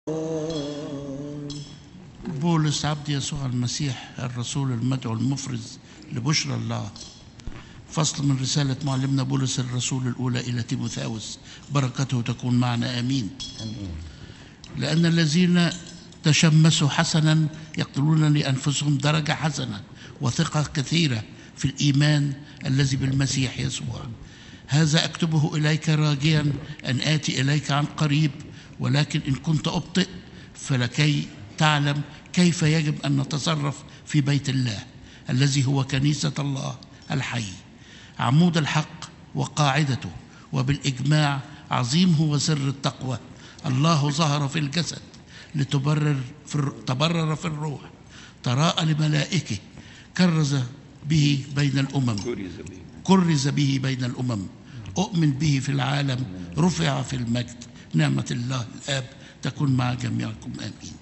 بولس عبد يسوع المسيح الرسول المدعو المفرز لبشرى الله. فصل من رسالة معلمنا بولس الرسول الأولى إلى تيموثاوس، بركته تكون معنا آمين. لأن الذين تشمسوا حسنا يقتلون لأنفسهم درجة حسنة وثقة كثيرة في الإيمان الذي بالمسيح يسوع. هذا أكتبه إليك راجيا أن آتي إليك عن قريب، ولكن إن كنت أبطئ فلكي تعلم كيف يجب أن نتصرف في بيت الله الذي هو كنيسة الله الحي، عمود الحق وقاعدته، وبالإجماع عظيم هو سر التقوى. الله ظهر في الجسد تبرر في الروح، تراءى لملائكه، كرز به بين الأمم، أؤمن به في العالم، رفع في المجد. نعمة الله الآب تكون مع جميعكم آمين.